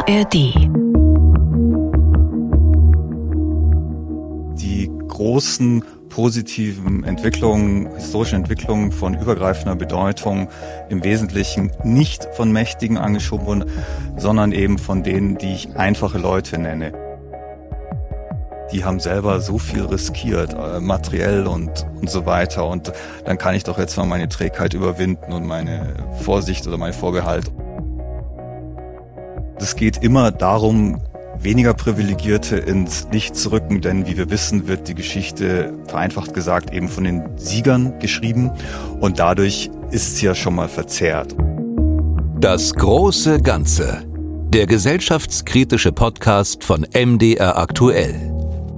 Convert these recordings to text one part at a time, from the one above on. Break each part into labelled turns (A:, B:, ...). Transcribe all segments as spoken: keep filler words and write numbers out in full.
A: A R D.
B: Die großen positiven Entwicklungen, historischen Entwicklungen von übergreifender Bedeutung im Wesentlichen nicht von Mächtigen angeschoben wurden, sondern eben von denen, die ich einfache Leute nenne. Die haben selber so viel riskiert, äh, materiell und, und so weiter. Und dann kann ich doch jetzt mal meine Trägheit überwinden und meine Vorsicht oder mein Vorbehalt. Es geht immer darum, weniger Privilegierte ins Licht zu rücken, denn wie wir wissen, wird die Geschichte, vereinfacht gesagt, eben von den Siegern geschrieben und dadurch ist sie ja schon mal verzerrt.
A: Das große Ganze. Der gesellschaftskritische Podcast von M D R aktuell.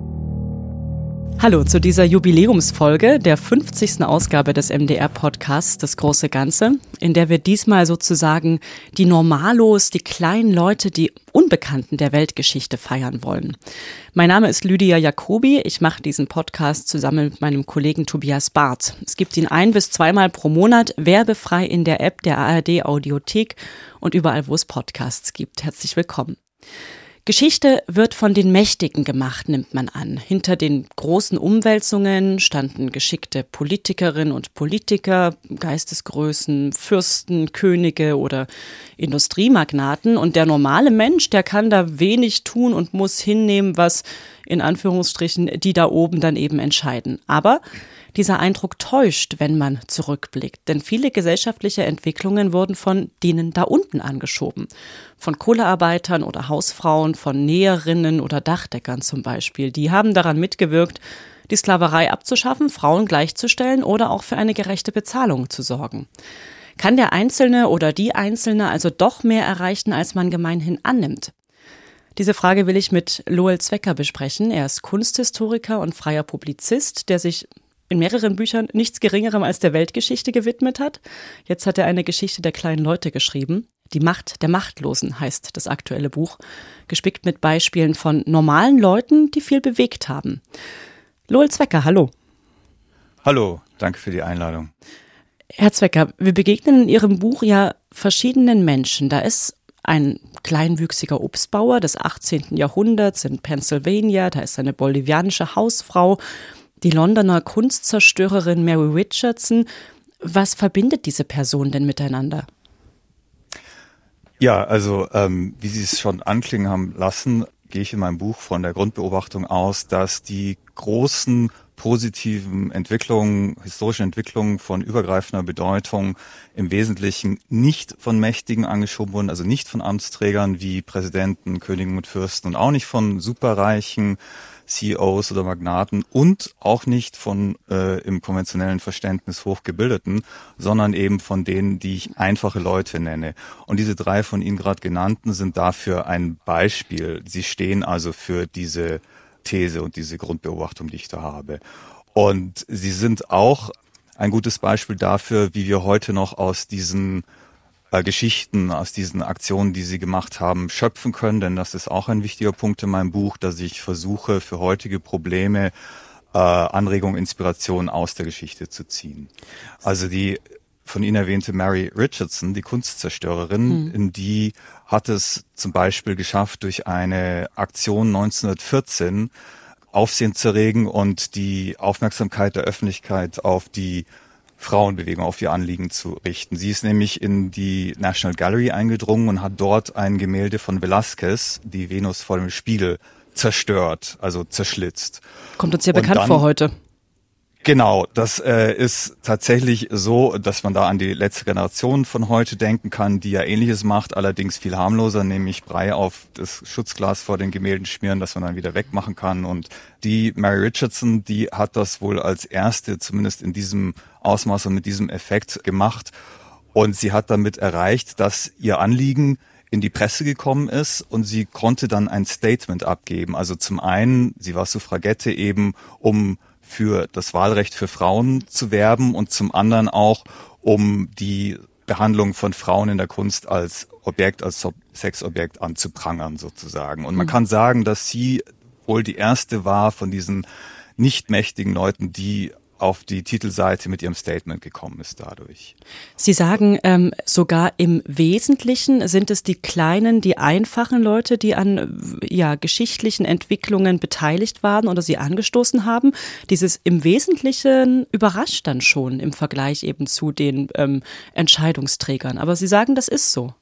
C: Hallo zu dieser Jubiläumsfolge der fünfzigsten Ausgabe des M D R-Podcasts Das große Ganze, in der wir diesmal sozusagen die Normalos, die kleinen Leute, die Unbekannten der Weltgeschichte feiern wollen. Mein Name ist Lydia Jacobi, ich mache diesen Podcast zusammen mit meinem Kollegen Tobias Barth. Es gibt ihn ein- bis zweimal pro Monat, werbefrei in der App der A R D-Audiothek und überall, wo es Podcasts gibt. Herzlich willkommen. Geschichte wird von den Mächtigen gemacht, nimmt man an. Hinter den großen Umwälzungen standen geschickte Politikerinnen und Politiker, Geistesgrößen, Fürsten, Könige oder Industriemagnaten. Und der normale Mensch, der kann da wenig tun und muss hinnehmen, was in Anführungsstrichen die da oben dann eben entscheiden. Aber dieser Eindruck täuscht, wenn man zurückblickt. Denn viele gesellschaftliche Entwicklungen wurden von denen da unten angeschoben. Von Kohlearbeitern oder Hausfrauen, von Näherinnen oder Dachdeckern zum Beispiel. Die haben daran mitgewirkt, die Sklaverei abzuschaffen, Frauen gleichzustellen oder auch für eine gerechte Bezahlung zu sorgen. Kann der Einzelne oder die Einzelne also doch mehr erreichen, als man gemeinhin annimmt? Diese Frage will ich mit Loel Zwecker besprechen. Er ist Kunsthistoriker und freier Publizist, der sich in mehreren Büchern nichts Geringerem als der Weltgeschichte gewidmet hat. Jetzt hat er eine Geschichte der kleinen Leute geschrieben. Die Macht der Machtlosen heißt das aktuelle Buch, gespickt mit Beispielen von normalen Leuten, die viel bewegt haben. Loel Zwecker, hallo.
B: Hallo, danke für die Einladung.
C: Herr Zwecker, wir begegnen in Ihrem Buch ja verschiedenen Menschen. Da ist ein kleinwüchsiger Obstbauer des achtzehnten Jahrhunderts in Pennsylvania, da ist eine bolivianische Hausfrau, die Londoner Kunstzerstörerin Mary Richardson. Was verbindet diese Person denn miteinander?
B: Ja, also ähm, wie Sie es schon anklingen haben lassen, gehe ich in meinem Buch von der Grundbeobachtung aus, dass die großen positiven Entwicklungen, historischen Entwicklungen von übergreifender Bedeutung im Wesentlichen nicht von Mächtigen angeschoben wurden, also nicht von Amtsträgern wie Präsidenten, Königen und Fürsten und auch nicht von superreichen C E Os oder Magnaten und auch nicht von äh, im konventionellen Verständnis Hochgebildeten, sondern eben von denen, die ich einfache Leute nenne. Und diese drei von Ihnen gerade genannten sind dafür ein Beispiel. Sie stehen also für diese These und diese Grundbeobachtung, die ich da habe. Und sie sind auch ein gutes Beispiel dafür, wie wir heute noch aus diesen äh, Geschichten, aus diesen Aktionen, die sie gemacht haben, schöpfen können. Denn das ist auch ein wichtiger Punkt in meinem Buch, dass ich versuche, für heutige Probleme äh, Anregung, Inspiration aus der Geschichte zu ziehen. Also die von Ihnen erwähnte Mary Richardson, die Kunstzerstörerin, hm. in die hat es zum Beispiel geschafft, durch eine Aktion neunzehnhundertvierzehn Aufsehen zu erregen und die Aufmerksamkeit der Öffentlichkeit auf die Frauenbewegung, auf ihr Anliegen zu richten. Sie ist nämlich in die National Gallery eingedrungen und hat dort ein Gemälde von Velázquez, die Venus vor dem Spiegel, zerstört, also zerschlitzt.
C: Kommt uns ja bekannt dann vor heute.
B: Genau, das äh, ist tatsächlich so, dass man da an die letzte Generation von heute denken kann, die ja Ähnliches macht, allerdings viel harmloser, nämlich Brei auf das Schutzglas vor den Gemälden schmieren, das man dann wieder wegmachen kann. Und die Mary Richardson, die hat das wohl als erste, zumindest in diesem Ausmaß und mit diesem Effekt gemacht. Und sie hat damit erreicht, dass ihr Anliegen in die Presse gekommen ist und sie konnte dann ein Statement abgeben. Also zum einen, sie war Suffragette eben, um für das Wahlrecht für Frauen zu werben und zum anderen auch, um die Behandlung von Frauen in der Kunst als Objekt, als Sexobjekt anzuprangern sozusagen. Und man kann sagen, dass sie wohl die erste war von diesen nicht mächtigen Leuten, die auf die Titelseite mit ihrem Statement gekommen ist dadurch.
C: Sie sagen, ähm, sogar im Wesentlichen sind es die kleinen, die einfachen Leute, die an ja, geschichtlichen Entwicklungen beteiligt waren oder sie angestoßen haben. Dieses im Wesentlichen überrascht dann schon im Vergleich eben zu den ähm, Entscheidungsträgern. Aber Sie sagen, das ist so.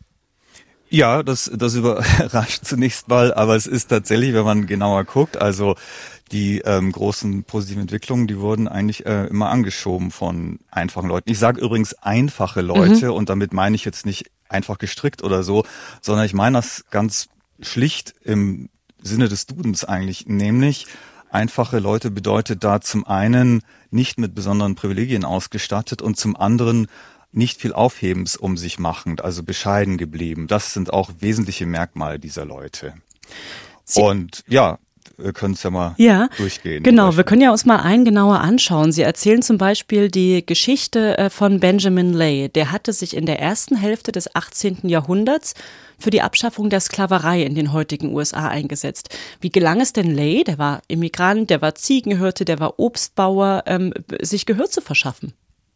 B: Ja, das, das überrascht zunächst mal, aber es ist tatsächlich, wenn man genauer guckt, also die ähm, großen positiven Entwicklungen, die wurden eigentlich äh, immer angeschoben von einfachen Leuten. Ich sage übrigens einfache Leute, mhm. und damit meine ich jetzt nicht einfach gestrickt oder so, sondern ich meine das ganz schlicht im Sinne des Dudens eigentlich, nämlich einfache Leute bedeutet da zum einen nicht mit besonderen Privilegien ausgestattet und zum anderen nicht viel Aufhebens um sich machend, also bescheiden geblieben. Das sind auch wesentliche Merkmale dieser Leute. Sie und ja, wir können es ja mal ja, durchgehen.
C: Genau, wir können ja uns mal einen genauer anschauen. Sie erzählen zum Beispiel die Geschichte von Benjamin Lay. Der hatte sich in der ersten Hälfte des achtzehnten Jahrhunderts für die Abschaffung der Sklaverei in den heutigen U S A eingesetzt. Wie gelang es denn Lay, der war Immigrant, der war Ziegenhirte, der war Obstbauer, ähm, sich Gehör zu verschaffen?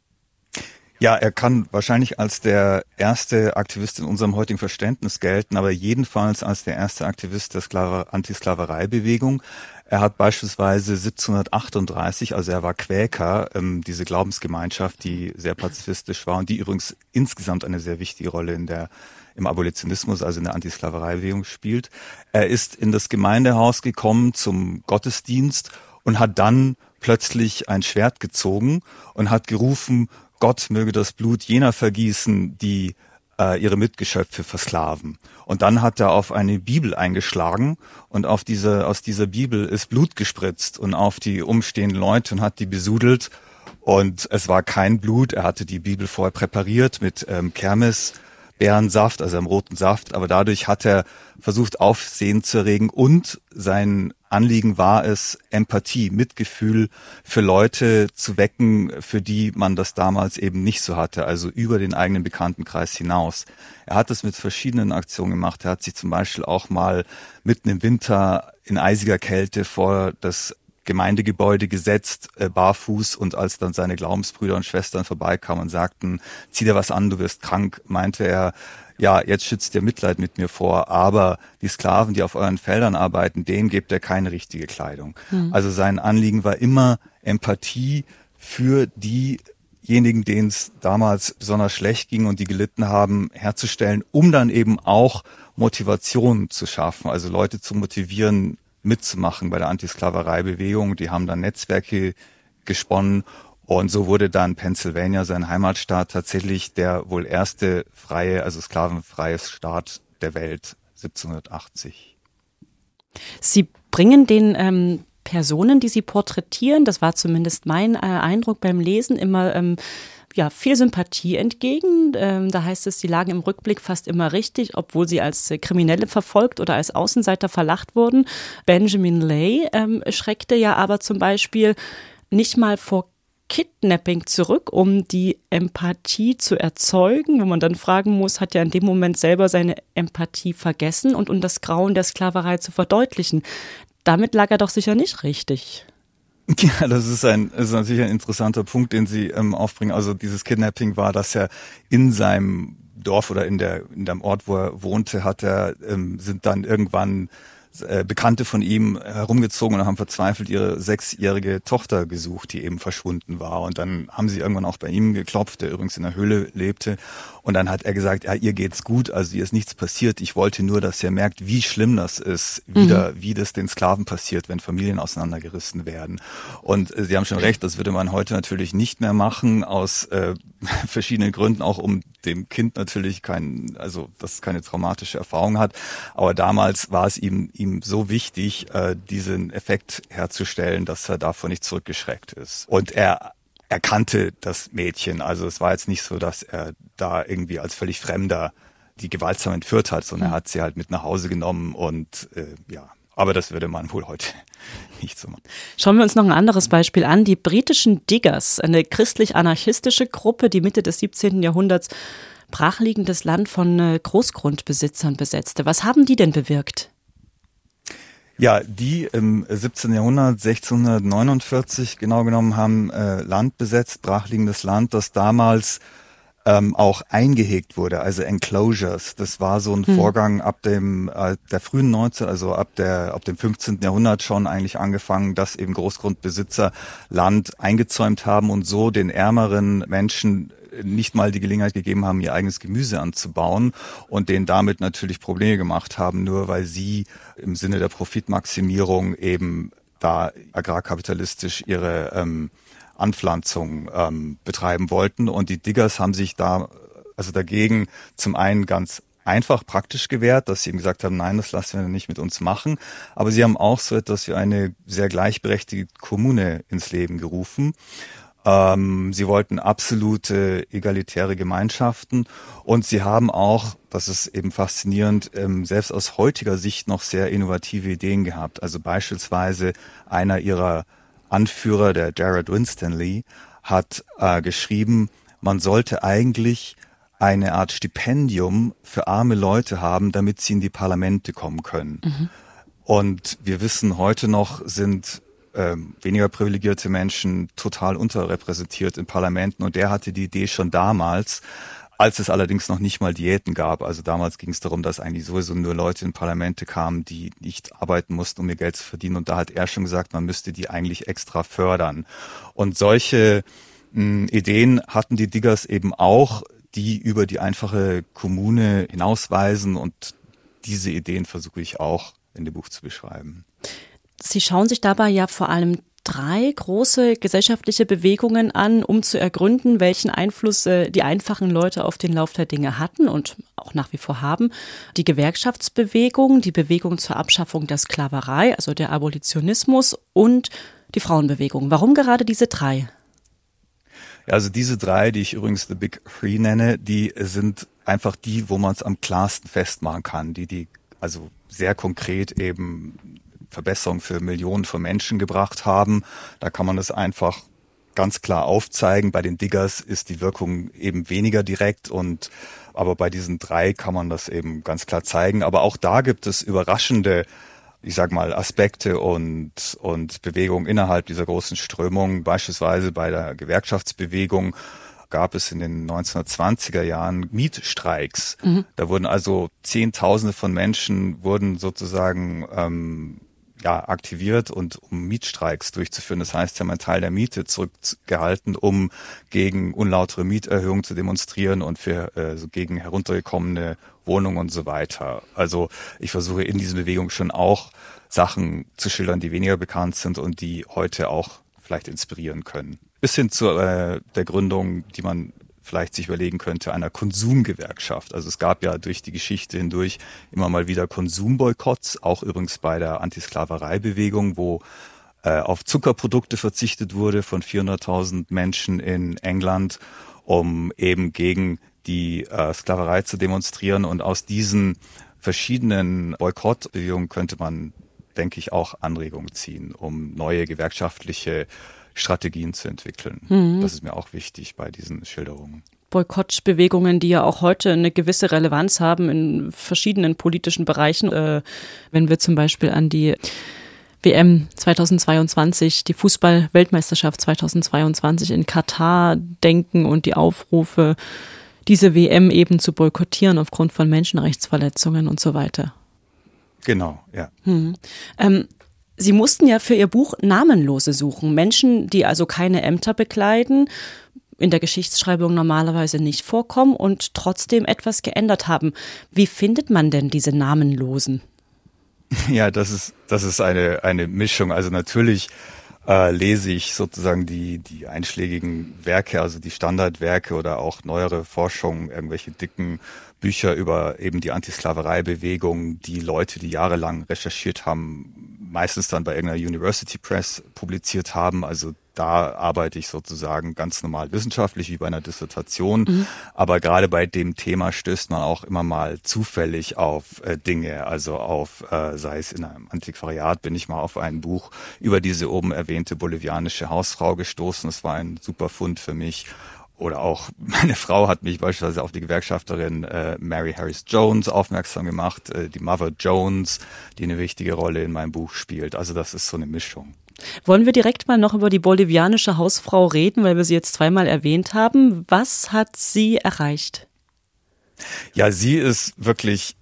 B: Ja, er kann wahrscheinlich als der erste Aktivist in unserem heutigen Verständnis gelten, aber jedenfalls als der erste Aktivist der Sklaver- Antisklavereibewegung. Er hat beispielsweise siebzehnhundertachtunddreißig, also er war Quäker, ähm, diese Glaubensgemeinschaft, die sehr pazifistisch war und die übrigens insgesamt eine sehr wichtige Rolle in der im Abolitionismus, also in der Antisklavereibewegung spielt. Er ist in das Gemeindehaus gekommen zum Gottesdienst und hat dann plötzlich ein Schwert gezogen und hat gerufen, Gott möge das Blut jener vergießen, die äh, ihre Mitgeschöpfe versklaven. Und dann hat er auf eine Bibel eingeschlagen und auf diese, aus dieser Bibel ist Blut gespritzt und auf die umstehenden Leute und hat die besudelt. Und es war kein Blut, er hatte die Bibel vorher präpariert mit ähm, Kermes-Beerensaft, also einem roten Saft. Aber dadurch hat er versucht, Aufsehen zu erregen und sein Anliegen war es, Empathie, Mitgefühl für Leute zu wecken, für die man das damals eben nicht so hatte, also über den eigenen Bekanntenkreis hinaus. Er hat es mit verschiedenen Aktionen gemacht. Er hat sich zum Beispiel auch mal mitten im Winter in eisiger Kälte vor das Gemeindegebäude gesetzt, äh, barfuß, und als dann seine Glaubensbrüder und Schwestern vorbeikamen und sagten, zieh dir was an, du wirst krank, meinte er, ja, jetzt schützt ihr Mitleid mit mir vor, aber die Sklaven, die auf euren Feldern arbeiten, denen gebt ihr keine richtige Kleidung. Mhm. Also sein Anliegen war immer Empathie für diejenigen, denen es damals besonders schlecht ging und die gelitten haben, herzustellen, um dann eben auch Motivation zu schaffen, also Leute zu motivieren, mitzumachen bei der Antisklavereibewegung. Die haben dann Netzwerke gesponnen. Und so wurde dann Pennsylvania, sein Heimatstaat, tatsächlich der wohl erste freie, also sklavenfreie Staat der Welt, siebzehnhundertachtzig.
C: Sie bringen den ähm, Personen, die Sie porträtieren, das war zumindest mein äh, Eindruck beim Lesen, immer ähm, ja, viel Sympathie entgegen. Ähm, da heißt es, sie lagen im Rückblick fast immer richtig, obwohl sie als äh, Kriminelle verfolgt oder als Außenseiter verlacht wurden. Benjamin Lay ähm, schreckte ja aber zum Beispiel nicht mal vor Kidnapping zurück, um die Empathie zu erzeugen, wo man dann fragen muss, hat er in dem Moment selber seine Empathie vergessen und um das Grauen der Sklaverei zu verdeutlichen. Damit lag er doch sicher nicht richtig.
B: Ja, das ist ein, ist natürlich ein interessanter Punkt, den Sie ähm, aufbringen. Also dieses Kidnapping war, dass er in seinem Dorf oder in der in dem Ort, wo er wohnte, hat er ähm, sind dann irgendwann äh, Bekannte von ihm herumgezogen und haben verzweifelt ihre sechsjährige Tochter gesucht, die eben verschwunden war. Und dann haben sie irgendwann auch bei ihm geklopft, der übrigens in der Höhle lebte. Und dann hat er gesagt, ja, ihr geht's gut, also ihr ist nichts passiert. Ich wollte nur, dass ihr merkt, wie schlimm das ist, wieder, mhm. wie das den Sklaven passiert, wenn Familien auseinandergerissen werden. Und äh, Sie haben schon recht, das würde man heute natürlich nicht mehr machen, aus äh, verschiedenen Gründen, auch um dem Kind natürlich kein, also das keine traumatische Erfahrung hat. Aber damals war es ihm ihm so wichtig, äh, diesen Effekt herzustellen, dass er davon nicht zurückgeschreckt ist. Und er Er kannte das Mädchen, also es war jetzt nicht so, dass er da irgendwie als völlig Fremder die gewaltsam entführt hat, sondern er hat sie halt mit nach Hause genommen und äh, ja, aber das würde man wohl heute nicht so machen.
C: Schauen wir uns noch ein anderes Beispiel an, die britischen Diggers, eine christlich-anarchistische Gruppe, die Mitte des siebzehnten Jahrhunderts brachliegendes Land von Großgrundbesitzern besetzte. Was haben die denn bewirkt?
B: Ja, die im siebzehnten Jahrhundert, sechzehnhundertneunundvierzig genau genommen, haben äh, Land besetzt, brachliegendes Land, das damals ähm, auch eingehegt wurde, also Enclosures. Das war so ein hm. Vorgang ab dem äh, der frühen neunzehnten, also ab der ab dem fünfzehnten Jahrhundert schon eigentlich angefangen, dass eben Großgrundbesitzer Land eingezäumt haben und so den ärmeren Menschen nicht mal die Gelegenheit gegeben haben, ihr eigenes Gemüse anzubauen und denen damit natürlich Probleme gemacht haben, nur weil sie im Sinne der Profitmaximierung eben da agrarkapitalistisch ihre ähm, Anpflanzung ähm, betreiben wollten. Und die Diggers haben sich da also dagegen zum einen ganz einfach praktisch gewehrt, dass sie eben gesagt haben, nein, das lassen wir nicht mit uns machen. Aber sie haben auch so etwas wie eine sehr gleichberechtigte Kommune ins Leben gerufen. Ähm, sie wollten absolute egalitäre Gemeinschaften und sie haben auch, das ist eben faszinierend, ähm, selbst aus heutiger Sicht noch sehr innovative Ideen gehabt. Also beispielsweise einer ihrer Anführer, der Jared Winstanley, hat äh, geschrieben, man sollte eigentlich eine Art Stipendium für arme Leute haben, damit sie in die Parlamente kommen können. Mhm. Und wir wissen heute noch, sind Ähm, weniger privilegierte Menschen total unterrepräsentiert in Parlamenten und der hatte die Idee schon damals, als es allerdings noch nicht mal Diäten gab. Also damals ging es darum, dass eigentlich sowieso nur Leute in Parlamente kamen, die nicht arbeiten mussten, um ihr Geld zu verdienen und da hat er schon gesagt, man müsste die eigentlich extra fördern. Und solche mh, Ideen hatten die Diggers eben auch, die über die einfache Kommune hinausweisen und diese Ideen versuche ich auch in dem Buch zu beschreiben.
C: Sie schauen sich dabei ja vor allem drei große gesellschaftliche Bewegungen an, um zu ergründen, welchen Einfluss äh, die einfachen Leute auf den Lauf der Dinge hatten und auch nach wie vor haben. Die Gewerkschaftsbewegung, die Bewegung zur Abschaffung der Sklaverei, also der Abolitionismus und die Frauenbewegung. Warum gerade diese drei?
B: Ja, also diese drei, die ich übrigens The Big Three nenne, die sind einfach die, wo man es am klarsten festmachen kann, die die also sehr konkret eben Verbesserung für Millionen von Menschen gebracht haben. Da kann man das einfach ganz klar aufzeigen. Bei den Diggers ist die Wirkung eben weniger direkt und aber bei diesen drei kann man das eben ganz klar zeigen. Aber auch da gibt es überraschende, ich sag mal, Aspekte und und Bewegungen innerhalb dieser großen Strömung. Beispielsweise bei der Gewerkschaftsbewegung gab es in den neunzehnhundertzwanziger Jahren Mietstreiks. Mhm. Da wurden also Zehntausende von Menschen wurden sozusagen ähm, ja, aktiviert und um Mietstreiks durchzuführen. Das heißt, sie haben einen Teil der Miete zurückgehalten, um gegen unlautere Mieterhöhungen zu demonstrieren und für äh, so gegen heruntergekommene Wohnungen und so weiter. Also ich versuche in dieser Bewegung schon auch Sachen zu schildern, die weniger bekannt sind und die heute auch vielleicht inspirieren können. Bis hin zu äh, der Gründung, die man vielleicht sich überlegen könnte, einer Konsumgewerkschaft. Also es gab ja durch die Geschichte hindurch immer mal wieder Konsumboykotts, auch übrigens bei der Antisklavereibewegung, wo äh, auf Zuckerprodukte verzichtet wurde von vierhunderttausend Menschen in England, um eben gegen die äh, Sklaverei zu demonstrieren. Und aus diesen verschiedenen Boykottbewegungen könnte man, denke ich, auch Anregungen ziehen, um neue gewerkschaftliche Strategien zu entwickeln. Mhm. Das ist mir auch wichtig bei diesen Schilderungen.
C: Boykottbewegungen, die ja auch heute eine gewisse Relevanz haben in verschiedenen politischen Bereichen. Äh, wenn wir zum Beispiel an die W M zweitausendzweiundzwanzig, die Fußball-Weltmeisterschaft zweitausendzweiundzwanzig in Katar denken und die Aufrufe, diese W M eben zu boykottieren aufgrund von Menschenrechtsverletzungen und so weiter.
B: Genau, ja.
C: Mhm. Ähm, Sie mussten ja für Ihr Buch Namenlose suchen, Menschen, die also keine Ämter bekleiden, in der Geschichtsschreibung normalerweise nicht vorkommen und trotzdem etwas geändert haben. Wie findet man denn diese Namenlosen?
B: Ja, das ist das ist eine eine Mischung. Also natürlich äh, lese ich sozusagen die die einschlägigen Werke, also die Standardwerke oder auch neuere Forschung, irgendwelche dicken Bücher über eben die Antisklavereibewegung, die Leute, die jahrelang recherchiert haben, meistens dann bei irgendeiner University Press publiziert haben. Also da arbeite ich sozusagen ganz normal wissenschaftlich wie bei einer Dissertation. Mhm. Aber gerade bei dem Thema stößt man auch immer mal zufällig auf äh, Dinge. Also auf, äh, sei es in einem Antiquariat, bin ich mal auf ein Buch über diese oben erwähnte bolivianische Hausfrau gestoßen. Das war ein super Fund für mich. oder auch meine Frau hat mich beispielsweise auf die Gewerkschafterin äh, Mary Harris Jones aufmerksam gemacht, äh, die Mother Jones, die eine wichtige Rolle in meinem Buch spielt. Also das ist so eine Mischung.
C: Wollen wir direkt mal noch über die bolivianische Hausfrau reden, weil wir sie jetzt zweimal erwähnt haben. Was hat sie erreicht?
B: Ja, sie ist wirklich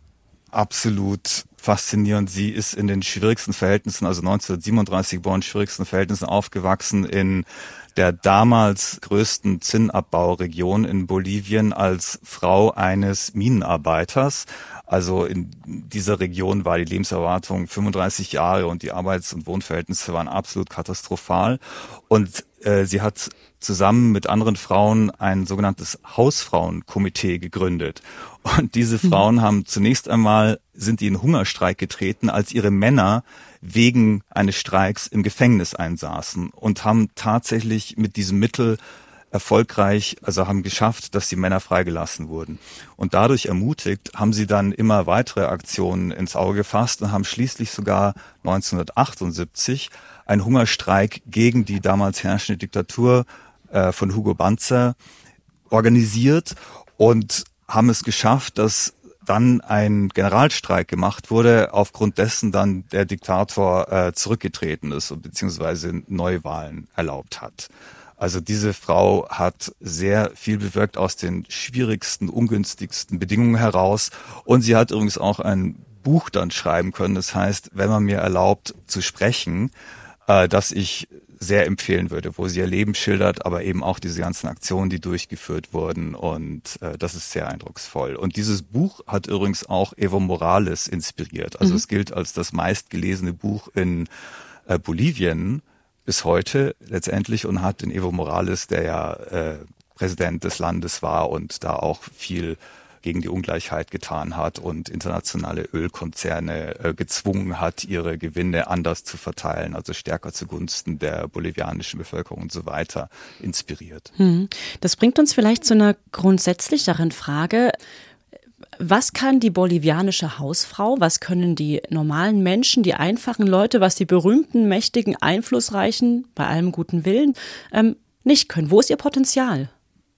B: absolut faszinierend. Sie ist in den schwierigsten Verhältnissen, also neunzehnhundertsiebenunddreißig geboren, schwierigsten Verhältnissen aufgewachsen in der damals größten Zinnabbauregion in Bolivien als Frau eines Minenarbeiters. Also in dieser Region war die Lebenserwartung fünfunddreißig Jahre und die Arbeits- und Wohnverhältnisse waren absolut katastrophal. Und äh, sie hat zusammen mit anderen Frauen ein sogenanntes Hausfrauenkomitee gegründet. Und diese Frauen mhm. haben zunächst einmal, sind die in Hungerstreik getreten, als ihre Männer wegen eines Streiks im Gefängnis einsaßen und haben tatsächlich mit diesem Mittel erfolgreich, also haben geschafft, dass die Männer freigelassen wurden. Und dadurch ermutigt, haben sie dann immer weitere Aktionen ins Auge gefasst und haben schließlich sogar neunzehnhundertachtundsiebzig einen Hungerstreik gegen die damals herrschende Diktatur äh, von Hugo Banzer organisiert und haben es geschafft, dass dann ein Generalstreik gemacht wurde, aufgrund dessen dann der Diktator äh, zurückgetreten ist und beziehungsweise Neuwahlen erlaubt hat. Also diese Frau hat sehr viel bewirkt aus den schwierigsten, ungünstigsten Bedingungen heraus. Und sie hat übrigens auch ein Buch dann schreiben können. Das heißt, wenn man mir erlaubt zu sprechen, äh, das ich sehr empfehlen würde, wo sie ihr Leben schildert, aber eben auch diese ganzen Aktionen, die durchgeführt wurden. Und äh, das ist sehr eindrucksvoll. Und dieses Buch hat übrigens auch Evo Morales inspiriert. Also mhm. es gilt als das meistgelesene Buch in äh, Bolivien bis heute letztendlich und hat den Evo Morales, der ja äh, Präsident des Landes war und da auch viel gegen die Ungleichheit getan hat und internationale Ölkonzerne äh, gezwungen hat, ihre Gewinne anders zu verteilen, also stärker zugunsten der bolivianischen Bevölkerung und so weiter, inspiriert.
C: Das bringt uns vielleicht zu einer grundsätzlicheren Frage. Was kann die bolivianische Hausfrau, was können die normalen Menschen, die einfachen Leute, was die berühmten, mächtigen, einflussreichen, bei allem guten Willen, ähm, nicht können? Wo ist ihr Potenzial?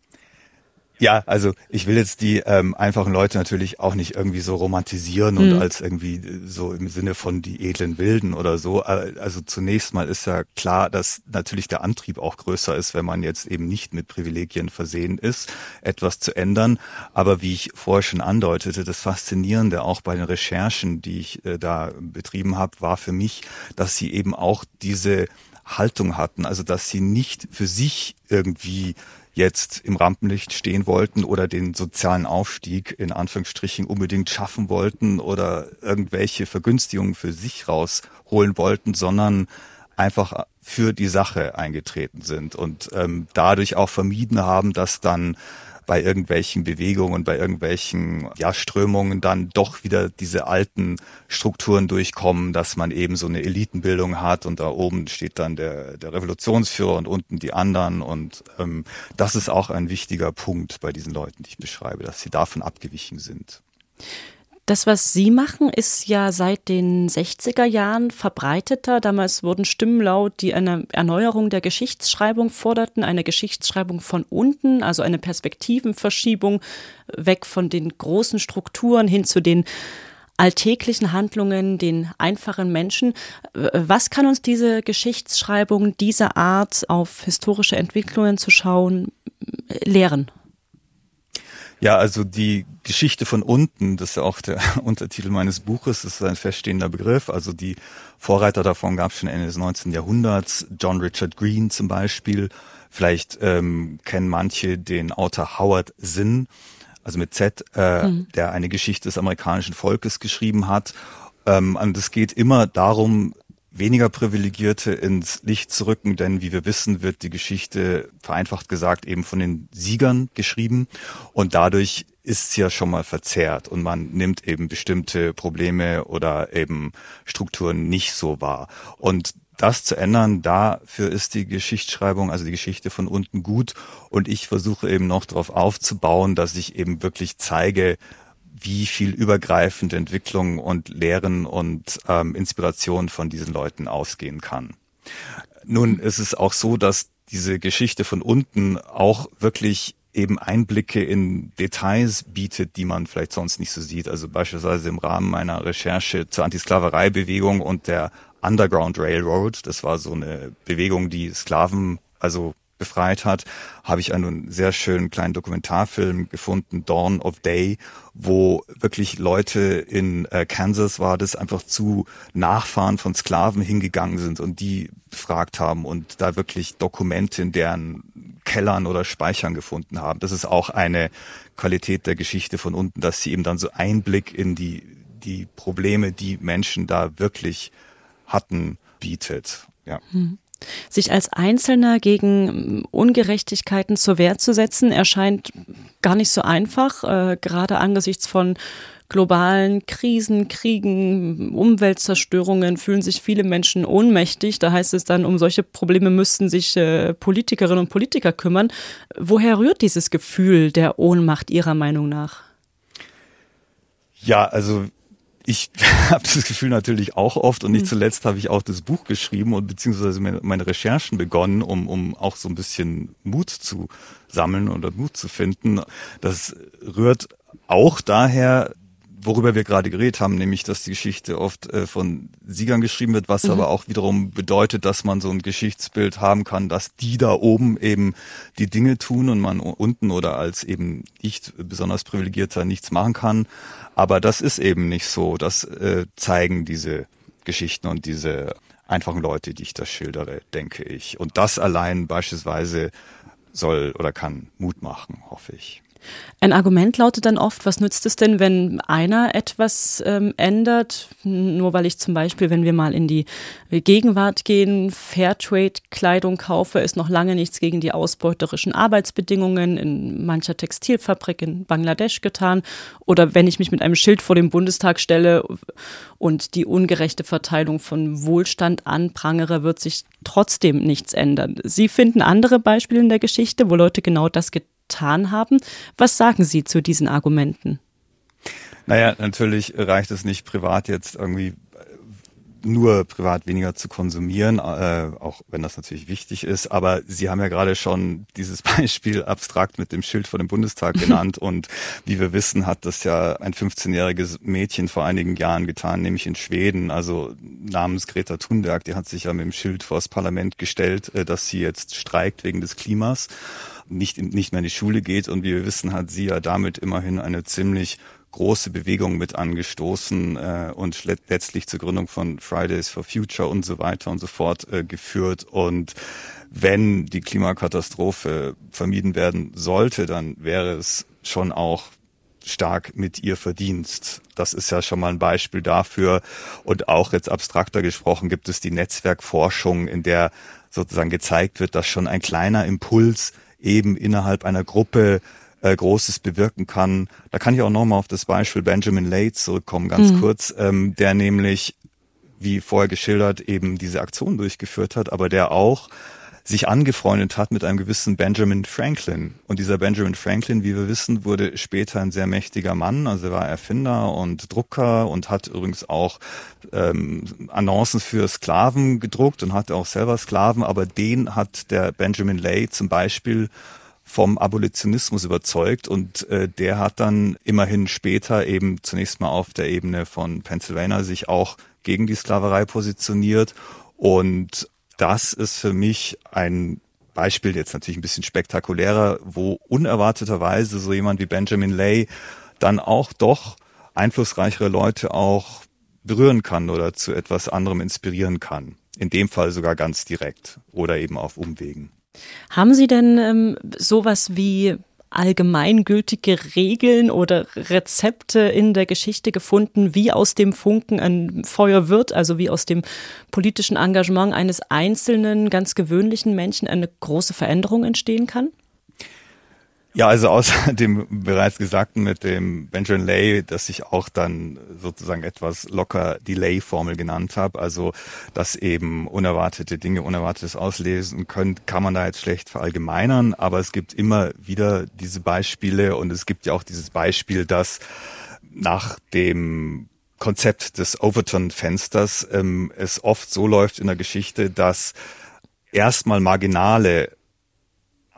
B: Ja, also ich will jetzt die ähm, einfachen Leute natürlich auch nicht irgendwie so romantisieren und mhm. als irgendwie so im Sinne von die edlen Wilden oder so. Also zunächst mal ist ja klar, dass natürlich der Antrieb auch größer ist, wenn man jetzt eben nicht mit Privilegien versehen ist, etwas zu ändern. Aber wie ich vorher schon andeutete, das Faszinierende auch bei den Recherchen, die ich äh, da betrieben habe, war für mich, dass sie eben auch diese Haltung hatten, also dass sie nicht für sich irgendwie jetzt im Rampenlicht stehen wollten oder den sozialen Aufstieg in Anführungsstrichen unbedingt schaffen wollten oder irgendwelche Vergünstigungen für sich rausholen wollten, sondern einfach für die Sache eingetreten sind und ähm, dadurch auch vermieden haben, dass dann bei irgendwelchen Bewegungen, bei irgendwelchen ja, Strömungen dann doch wieder diese alten Strukturen durchkommen, dass man eben so eine Elitenbildung hat und da oben steht dann der, der Revolutionsführer und unten die anderen und ähm, das ist auch ein wichtiger Punkt bei diesen Leuten, die ich beschreibe, dass sie davon abgewichen sind.
C: Das, was Sie machen, ist ja seit den sechziger Jahren verbreiteter. Damals wurden Stimmen laut, die eine Erneuerung der Geschichtsschreibung forderten, eine Geschichtsschreibung von unten, also eine Perspektivenverschiebung weg von den großen Strukturen hin zu den alltäglichen Handlungen, den einfachen Menschen. Was kann uns diese Geschichtsschreibung, diese Art, auf historische Entwicklungen zu schauen, lehren?
B: Ja, also die Geschichte von unten, das ist ja auch der Untertitel meines Buches, das ist ein feststehender Begriff. Also die Vorreiter davon gab es schon Ende des neunzehnten Jahrhunderts, John Richard Green zum Beispiel. Vielleicht ähm, kennen manche den Autor Howard Zinn, also mit Z, äh, mhm. der eine Geschichte des amerikanischen Volkes geschrieben hat. Ähm, und es geht immer darum, weniger Privilegierte ins Licht zu rücken, denn wie wir wissen, wird die Geschichte, vereinfacht gesagt, eben von den Siegern geschrieben und dadurch ist sie ja schon mal verzerrt und man nimmt eben bestimmte Probleme oder eben Strukturen nicht so wahr. Und das zu ändern, dafür ist die Geschichtsschreibung, also die Geschichte von unten gut und ich versuche eben noch darauf aufzubauen, dass ich eben wirklich zeige, wie viel übergreifende Entwicklung und Lehren und ähm, Inspiration von diesen Leuten ausgehen kann. Nun ist es auch so, dass diese Geschichte von unten auch wirklich eben Einblicke in Details bietet, die man vielleicht sonst nicht so sieht. Also beispielsweise im Rahmen meiner Recherche zur Antisklaverei-Bewegung und der Underground Railroad, das war so eine Bewegung, die Sklaven also befreit hat, habe ich einen sehr schönen kleinen Dokumentarfilm gefunden, Dawn of Day, wo wirklich Leute in äh, Kansas war das einfach zu Nachfahren von Sklaven hingegangen sind und die befragt haben und da wirklich Dokumente in deren Kellern oder Speichern gefunden haben. Das ist auch eine Qualität der Geschichte von unten, dass sie eben dann so Einblick in die die Probleme, die Menschen da wirklich hatten, bietet. Ja.
C: Hm. Sich als Einzelner gegen Ungerechtigkeiten zur Wehr zu setzen, erscheint gar nicht so einfach, äh, gerade angesichts von globalen Krisen, Kriegen, Umweltzerstörungen fühlen sich viele Menschen ohnmächtig. Da heißt es dann, um solche Probleme müssten sich äh, Politikerinnen und Politiker kümmern. Woher rührt dieses Gefühl der Ohnmacht Ihrer Meinung nach?
B: Ja, also ich habe das Gefühl natürlich auch oft und nicht zuletzt habe ich auch das Buch geschrieben und beziehungsweise meine Recherchen begonnen, um um auch so ein bisschen Mut zu sammeln oder Mut zu finden. Das rührt auch daher, worüber wir gerade geredet haben, nämlich, dass die Geschichte oft äh, von Siegern geschrieben wird, was mhm. aber auch wiederum bedeutet, dass man so ein Geschichtsbild haben kann, dass die da oben eben die Dinge tun und man unten oder als eben nicht besonders Privilegierter nichts machen kann. Aber das ist eben nicht so. Das äh, zeigen diese Geschichten und diese einfachen Leute, die ich da schildere, denke ich. Und das allein beispielsweise soll oder kann Mut machen, hoffe ich.
C: Ein Argument lautet dann oft, was nützt es denn, wenn einer etwas ähm, ändert? Nur weil ich zum Beispiel, wenn wir mal in die Gegenwart gehen, Fairtrade-Kleidung kaufe, ist noch lange nichts gegen die ausbeuterischen Arbeitsbedingungen in mancher Textilfabrik in Bangladesch getan. Oder wenn ich mich mit einem Schild vor den Bundestag stelle und die ungerechte Verteilung von Wohlstand anprangere, wird sich trotzdem nichts ändern. Sie finden andere Beispiele in der Geschichte, wo Leute genau das getan haben. Was sagen Sie zu diesen Argumenten?
B: Naja, natürlich reicht es nicht, privat jetzt irgendwie nur privat weniger zu konsumieren, äh, auch wenn das natürlich wichtig ist. Aber Sie haben ja gerade schon dieses Beispiel abstrakt mit dem Schild vor dem Bundestag genannt. Und wie wir wissen, hat das ja ein fünfzehnjähriges Mädchen vor einigen Jahren getan, nämlich in Schweden, also namens Greta Thunberg. Die hat sich ja mit dem Schild vor das Parlament gestellt, äh, dass sie jetzt streikt wegen des Klimas, nicht, in, nicht mehr in die Schule geht. Und wie wir wissen, hat sie ja damit immerhin eine ziemlich große Bewegung mit angestoßen äh, und letztlich zur Gründung von Fridays for Future und so weiter und so fort äh, geführt. Und wenn die Klimakatastrophe vermieden werden sollte, dann wäre es schon auch stark mit ihr Verdienst. Das ist ja schon mal ein Beispiel dafür. Und auch jetzt abstrakter gesprochen gibt es die Netzwerkforschung, in der sozusagen gezeigt wird, dass schon ein kleiner Impuls eben innerhalb einer Gruppe Äh, Großes bewirken kann. Da kann ich auch nochmal auf das Beispiel Benjamin Lay zurückkommen, ganz mhm. kurz, ähm, der nämlich, wie vorher geschildert, eben diese Aktion durchgeführt hat, aber der auch sich angefreundet hat mit einem gewissen Benjamin Franklin. Und dieser Benjamin Franklin, wie wir wissen, wurde später ein sehr mächtiger Mann. Also er war Erfinder und Drucker und hat übrigens auch ähm, Annoncen für Sklaven gedruckt und hatte auch selber Sklaven. Aber den hat der Benjamin Lay zum Beispiel vom Abolitionismus überzeugt und äh, der hat dann immerhin später eben zunächst mal auf der Ebene von Pennsylvania sich auch gegen die Sklaverei positioniert und das ist für mich ein Beispiel, jetzt natürlich ein bisschen spektakulärer, wo unerwarteterweise so jemand wie Benjamin Lay dann auch doch einflussreichere Leute auch berühren kann oder zu etwas anderem inspirieren kann. In dem Fall sogar ganz direkt oder eben auf Umwegen.
C: Haben Sie denn ähm, sowas wie allgemeingültige Regeln oder Rezepte in der Geschichte gefunden, wie aus dem Funken ein Feuer wird, also wie aus dem politischen Engagement eines einzelnen, ganz gewöhnlichen Menschen eine große Veränderung entstehen kann?
B: Ja, also außer dem bereits Gesagten mit dem Benjamin Lay, dass ich auch dann sozusagen etwas locker die Lay-Formel genannt habe, also dass eben unerwartete Dinge Unerwartetes auslesen können, kann man da jetzt schlecht verallgemeinern, aber es gibt immer wieder diese Beispiele und es gibt ja auch dieses Beispiel, dass nach dem Konzept des Overton-Fensters ähm, es oft so läuft in der Geschichte, dass erstmal marginale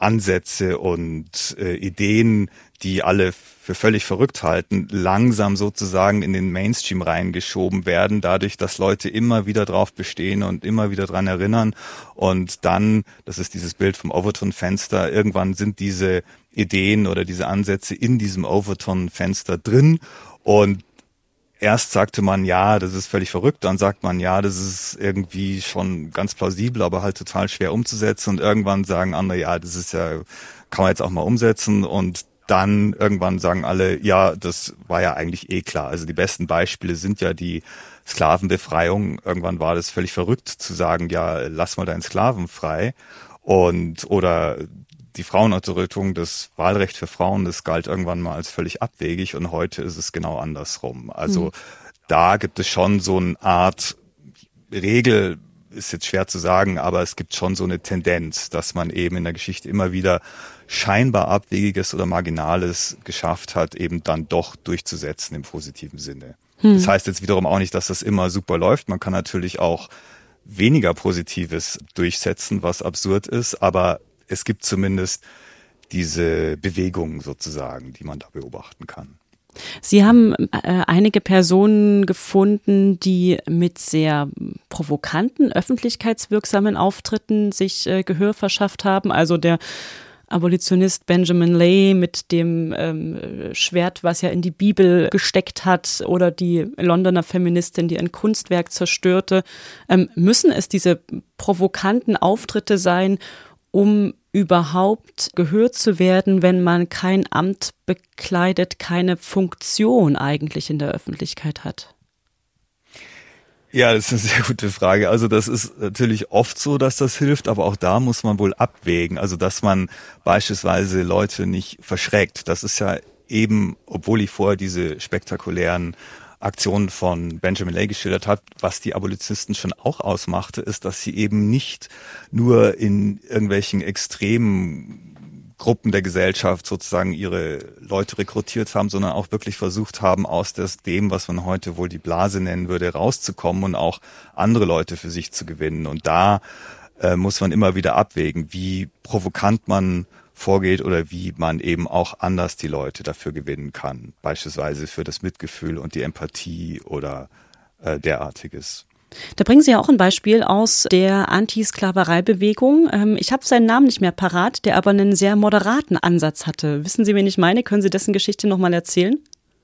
B: Ansätze und äh, Ideen, die alle für völlig verrückt halten, langsam sozusagen in den Mainstream reingeschoben werden, dadurch, dass Leute immer wieder drauf bestehen und immer wieder dran erinnern. Und dann, das ist dieses Bild vom Overton-Fenster, irgendwann sind diese Ideen oder diese Ansätze in diesem Overton-Fenster drin. Und erst sagte man, ja, das ist völlig verrückt, dann sagt man, ja, das ist irgendwie schon ganz plausibel, aber halt total schwer umzusetzen. Und irgendwann sagen andere, ja, das ist ja, kann man jetzt auch mal umsetzen. Und dann irgendwann sagen alle, ja, das war ja eigentlich eh klar. Also die besten Beispiele sind ja die Sklavenbefreiung. Irgendwann war das völlig verrückt zu sagen, ja, lass mal deinen Sklaven frei. Und, oder die Frauenunterdrückung, das Wahlrecht für Frauen, das galt irgendwann mal als völlig abwegig und heute ist es genau andersrum. Also mhm. da gibt es schon so eine Art Regel, ist jetzt schwer zu sagen, aber es gibt schon so eine Tendenz, dass man eben in der Geschichte immer wieder scheinbar Abwegiges oder Marginales geschafft hat, eben dann doch durchzusetzen im positiven Sinne. Hm. Das heißt jetzt wiederum auch nicht, dass das immer super läuft. Man kann natürlich auch weniger Positives durchsetzen, was absurd ist, aber es gibt zumindest diese Bewegung sozusagen, die man da beobachten kann.
C: Sie haben äh, einige Personen gefunden, die mit sehr provokanten, öffentlichkeitswirksamen Auftritten sich äh, Gehör verschafft haben. Also der Abolitionist Benjamin Lay mit dem ähm, Schwert, was ja in die Bibel gesteckt hat, oder die Londoner Feministin, die ein Kunstwerk zerstörte. Ähm, müssen es diese provokanten Auftritte sein, um überhaupt gehört zu werden, wenn man kein Amt bekleidet, keine Funktion eigentlich in der Öffentlichkeit hat?
B: Ja, das ist eine sehr gute Frage. Also das ist natürlich oft so, dass das hilft, aber auch da muss man wohl abwägen. Also dass man beispielsweise Leute nicht verschreckt. Das ist ja eben, obwohl ich vorher diese spektakulären Aktionen von Benjamin Lay geschildert hat, was die Abolitionistenn schon auch ausmachte, ist, dass sie eben nicht nur in irgendwelchen extremen Gruppen der Gesellschaft sozusagen ihre Leute rekrutiert haben, sondern auch wirklich versucht haben, aus das, dem, was man heute wohl die Blase nennen würde, rauszukommen und auch andere Leute für sich zu gewinnen. Und da äh, muss man immer wieder abwägen, wie provokant man vorgeht oder wie man eben auch anders die Leute dafür gewinnen kann, beispielsweise für das Mitgefühl und die Empathie oder äh, derartiges.
C: Da bringen Sie ja auch ein Beispiel aus der Anti-Sklaverei-Bewegung. Ähm, ich habe seinen Namen nicht mehr parat, der aber einen sehr moderaten Ansatz hatte. Wissen Sie, wen ich meine? Können Sie dessen Geschichte nochmal erzählen?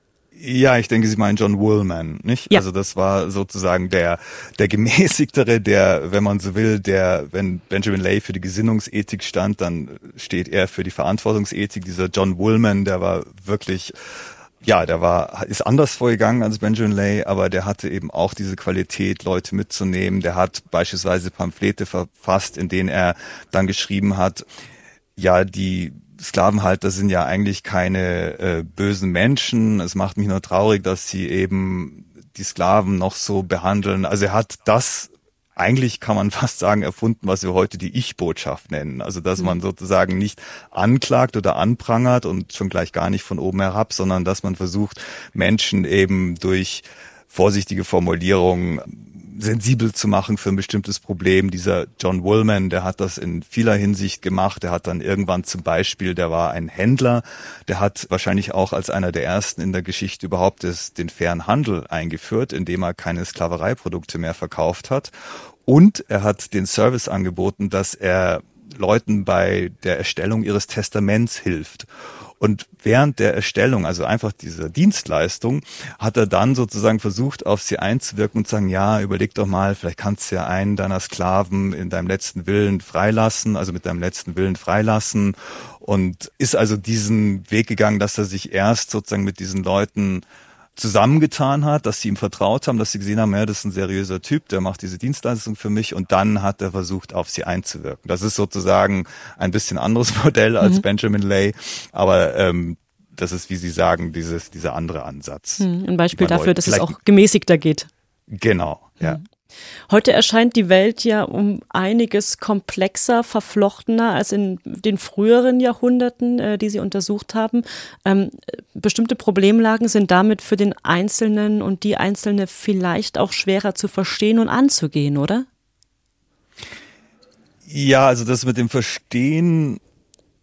B: Ja, ich denke, Sie meinen John Woolman, nicht? Ja. Also das war sozusagen der der gemäßigtere, der, wenn man so will, der, wenn Benjamin Lay für die Gesinnungsethik stand, dann steht er für die Verantwortungsethik. Dieser John Woolman, der war wirklich, ja, der war ist anders vorgegangen als Benjamin Lay, aber der hatte eben auch diese Qualität, Leute mitzunehmen. Der hat beispielsweise Pamphlete verfasst, in denen er dann geschrieben hat, ja, die Sklavenhalter sind ja eigentlich keine äh, bösen Menschen. Es macht mich nur traurig, dass sie eben die Sklaven noch so behandeln. Also er hat das, eigentlich kann man fast sagen, erfunden, was wir heute die Ich-Botschaft nennen. Also dass man sozusagen nicht anklagt oder anprangert und schon gleich gar nicht von oben herab, sondern dass man versucht, Menschen eben durch vorsichtige Formulierungen sensibel zu machen für ein bestimmtes Problem. Dieser John Woolman, der hat das in vieler Hinsicht gemacht. Der hat dann irgendwann zum Beispiel, der war ein Händler, der hat wahrscheinlich auch als einer der ersten in der Geschichte überhaupt das, den fairen Handel eingeführt, indem er keine Sklavereiprodukte mehr verkauft hat. Und er hat den Service angeboten, dass er Leuten bei der Erstellung ihres Testaments hilft. Und während der Erstellung, also einfach dieser Dienstleistung, hat er dann sozusagen versucht, auf sie einzuwirken und zu sagen, ja, überleg doch mal, vielleicht kannst du ja einen deiner Sklaven in deinem letzten Willen freilassen, also mit deinem letzten Willen freilassen. Und ist also diesen Weg gegangen, dass er sich erst sozusagen mit diesen Leuten zusammengetan hat, dass sie ihm vertraut haben, dass sie gesehen haben, ja, das ist ein seriöser Typ, der macht diese Dienstleistung für mich, und dann hat er versucht, auf sie einzuwirken. Das ist sozusagen ein bisschen anderes Modell als mhm. Benjamin Lay, aber ähm, das ist, wie Sie sagen, dieses dieser andere Ansatz.
C: Mhm. Ein Beispiel dafür, dass es auch gemäßigter geht.
B: Genau, ja.
C: Mhm. Heute erscheint die Welt ja um einiges komplexer, verflochtener als in den früheren Jahrhunderten, äh, die Sie untersucht haben. Ähm, bestimmte Problemlagen sind damit für den Einzelnen und die Einzelne vielleicht auch schwerer zu verstehen und anzugehen, oder?
B: Ja, also das mit dem Verstehen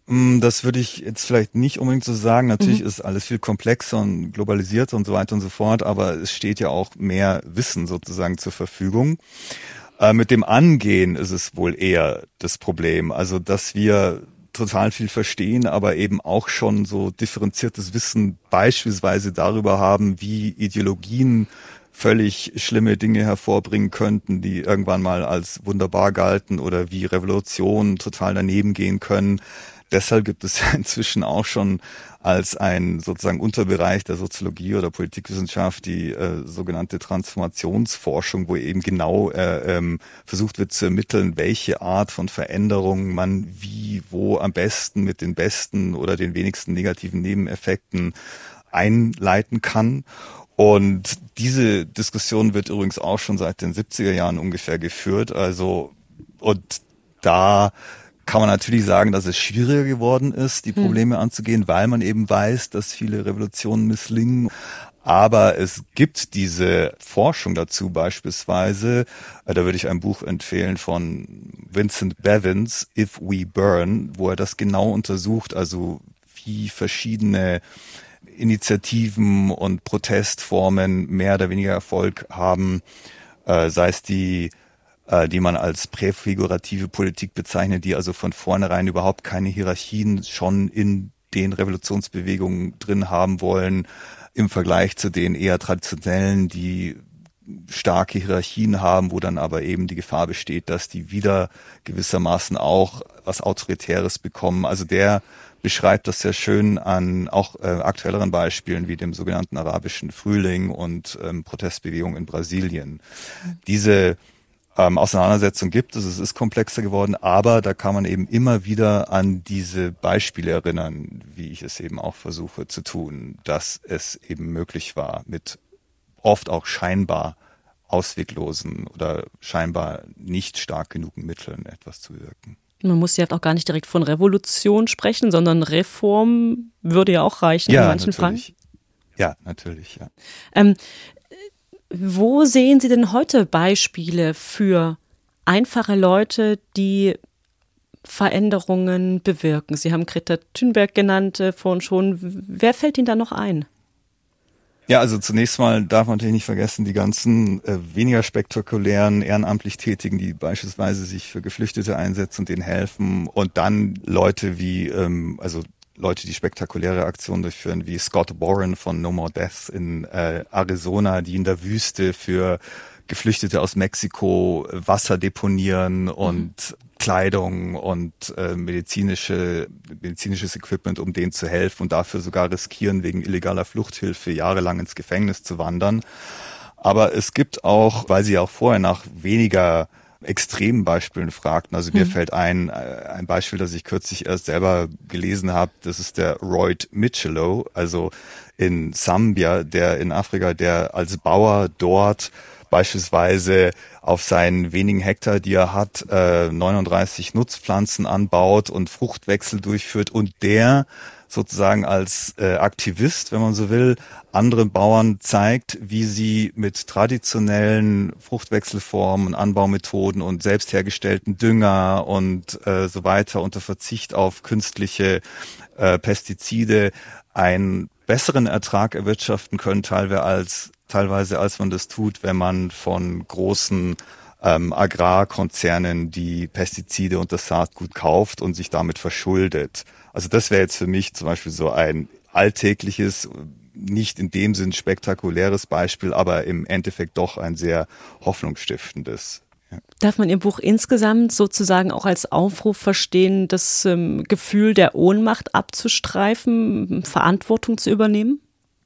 B: Das würde ich jetzt vielleicht nicht unbedingt so sagen. Natürlich
C: Mhm.
B: ist alles viel komplexer und globalisiert und so weiter und so fort, aber es steht ja auch mehr Wissen sozusagen zur Verfügung. Äh, mit dem Angehen ist es wohl eher das Problem. Also, dass wir total viel verstehen, aber eben auch schon so differenziertes Wissen beispielsweise darüber haben, wie Ideologien völlig schlimme Dinge hervorbringen könnten, die irgendwann mal als wunderbar galten, oder wie Revolutionen total daneben gehen können. Deshalb gibt es ja inzwischen auch schon als ein sozusagen Unterbereich der Soziologie oder Politikwissenschaft die äh, sogenannte Transformationsforschung, wo eben genau äh, ähm, versucht wird zu ermitteln, welche Art von Veränderung man wie, wo am besten mit den besten oder den wenigsten negativen Nebeneffekten einleiten kann. Und diese Diskussion wird übrigens auch schon seit den siebziger Jahren ungefähr geführt. Also, und da kann man natürlich sagen, dass es schwieriger geworden ist, die Probleme hm. anzugehen, weil man eben weiß, dass viele Revolutionen misslingen. Aber es gibt diese Forschung dazu beispielsweise, da würde ich ein Buch empfehlen von Vincent Bevins, If We Burn, wo er das genau untersucht, also wie verschiedene Initiativen und Protestformen mehr oder weniger Erfolg haben, äh, sei es die die man als präfigurative Politik bezeichnet, die also von vornherein überhaupt keine Hierarchien schon in den Revolutionsbewegungen drin haben wollen, im Vergleich zu den eher traditionellen, die starke Hierarchien haben, wo dann aber eben die Gefahr besteht, dass die wieder gewissermaßen auch was Autoritäres bekommen. Also der beschreibt das sehr schön an auch äh, aktuelleren Beispielen wie dem sogenannten arabischen Frühling und ähm, Protestbewegungen in Brasilien. Diese Ähm, Auseinandersetzung gibt es, es ist komplexer geworden, aber da kann man eben immer wieder an diese Beispiele erinnern, wie ich es eben auch versuche zu tun, dass es eben möglich war, mit oft auch scheinbar ausweglosen oder scheinbar nicht stark genugen Mitteln etwas zu wirken.
C: Man muss ja auch gar nicht direkt von Revolution sprechen, sondern Reform würde ja auch reichen
B: ja,
C: in manchen
B: natürlich.
C: Fragen.
B: Ja, natürlich, ja.
C: Ähm, Wo sehen Sie denn heute Beispiele für einfache Leute, die Veränderungen bewirken? Sie haben Greta Thunberg genannt äh, vorhin schon. Wer fällt Ihnen da noch ein?
B: Ja, also zunächst mal darf man natürlich nicht vergessen, die ganzen äh, weniger spektakulären ehrenamtlich Tätigen, die beispielsweise sich für Geflüchtete einsetzen und denen helfen. Und dann Leute wie, ähm, also Leute, die spektakuläre Aktionen durchführen, wie Scott Warren von No More Deaths in äh, Arizona, die in der Wüste für Geflüchtete aus Mexiko Wasser deponieren und mhm. Kleidung und äh, medizinische medizinisches Equipment, um denen zu helfen und dafür sogar riskieren, wegen illegaler Fluchthilfe jahrelang ins Gefängnis zu wandern. Aber es gibt auch, weil Sie auch vorher nach weniger extremen Beispielen fragten. Also mir hm. fällt ein, ein Beispiel, das ich kürzlich erst selber gelesen habe. Das ist der Royd Michelot, also in Sambia, der in Afrika, der als Bauer dort beispielsweise auf seinen wenigen Hektar, die er hat, äh, neununddreißig Nutzpflanzen anbaut und Fruchtwechsel durchführt und der sozusagen als äh, Aktivist, wenn man so will, anderen Bauern zeigt, wie sie mit traditionellen Fruchtwechselformen, Anbaumethoden und selbst hergestellten Dünger und äh, so weiter unter Verzicht auf künstliche äh, Pestizide einen besseren Ertrag erwirtschaften können, teilweise als, teilweise als man das tut, wenn man von großen ähm, Agrarkonzernen die Pestizide und das Saatgut kauft und sich damit verschuldet. Also das wäre jetzt für mich zum Beispiel so ein alltägliches, nicht in dem Sinn spektakuläres Beispiel, aber im Endeffekt doch ein sehr hoffnungsstiftendes. Ja.
C: Darf man Ihr Buch insgesamt sozusagen auch als Aufruf verstehen, das ähm, Gefühl der Ohnmacht abzustreifen, Verantwortung zu übernehmen?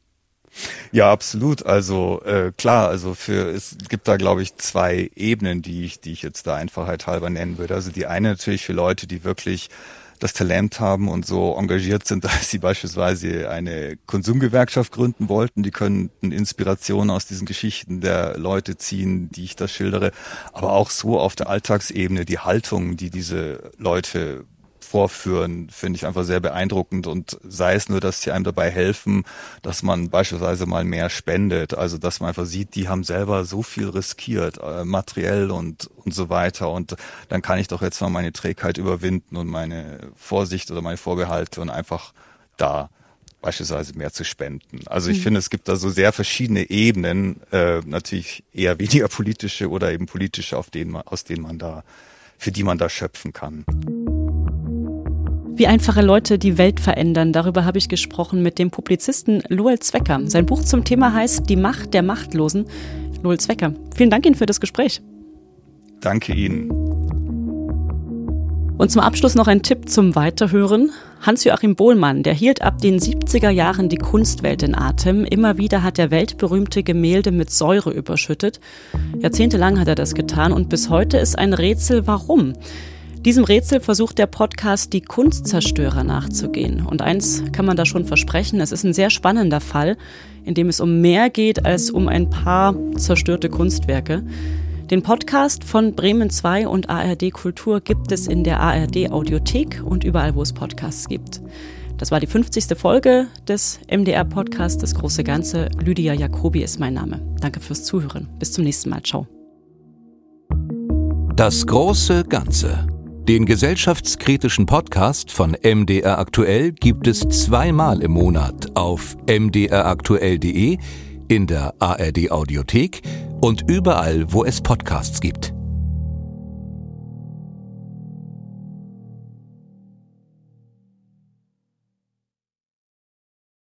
B: Ja, absolut. Also äh, klar, also für es gibt da, glaube ich, zwei Ebenen, die ich, die ich jetzt da Einfachheit halber nennen würde. Also die eine natürlich für Leute, die wirklich das Talent haben und so engagiert sind, dass sie beispielsweise eine Konsumgewerkschaft gründen wollten. Die könnten Inspiration aus diesen Geschichten der Leute ziehen, die ich da schildere. Aber auch so auf der Alltagsebene, die Haltung, die diese Leute vorführen, finde ich einfach sehr beeindruckend, und sei es nur, dass sie einem dabei helfen, dass man beispielsweise mal mehr spendet, also dass man einfach sieht, die haben selber so viel riskiert, äh, materiell und und so weiter, und dann kann ich doch jetzt mal meine Trägheit überwinden und meine Vorsicht oder meine Vorbehalte und einfach da beispielsweise mehr zu spenden. Also ich mhm. finde, es gibt da so sehr verschiedene Ebenen, äh, natürlich eher weniger politische oder eben politische, auf denen man, aus denen man da, für die man da schöpfen kann.
C: Wie einfache Leute die Welt verändern, darüber habe ich gesprochen mit dem Publizisten Luel Zwecker. Sein Buch zum Thema heißt Die Macht der Machtlosen. Luel Zwecker, vielen Dank Ihnen für das Gespräch.
B: Danke Ihnen.
C: Und zum Abschluss noch ein Tipp zum Weiterhören. Hans-Joachim Bohlmann, der hielt ab den siebziger Jahren die Kunstwelt in Atem. Immer wieder hat er weltberühmte Gemälde mit Säure überschüttet. Jahrzehntelang hat er das getan und bis heute ist ein Rätsel, warum. Diesem Rätsel versucht der Podcast Die Kunstzerstörer nachzugehen. Und eins kann man da schon versprechen, es ist ein sehr spannender Fall, in dem es um mehr geht als um ein paar zerstörte Kunstwerke. Den Podcast von Bremen zwei und A R D Kultur gibt es in der A R D Audiothek und überall, wo es Podcasts gibt. Das war die fünfzigste Folge des M D R Podcasts Das große Ganze. Lydia Jacobi ist mein Name. Danke fürs Zuhören. Bis zum nächsten Mal. Ciao.
A: Das große Ganze. Den gesellschaftskritischen Podcast von M D R Aktuell gibt es zweimal im Monat auf m d r aktuell punkt d e, in der A R D Audiothek und überall, wo es Podcasts gibt.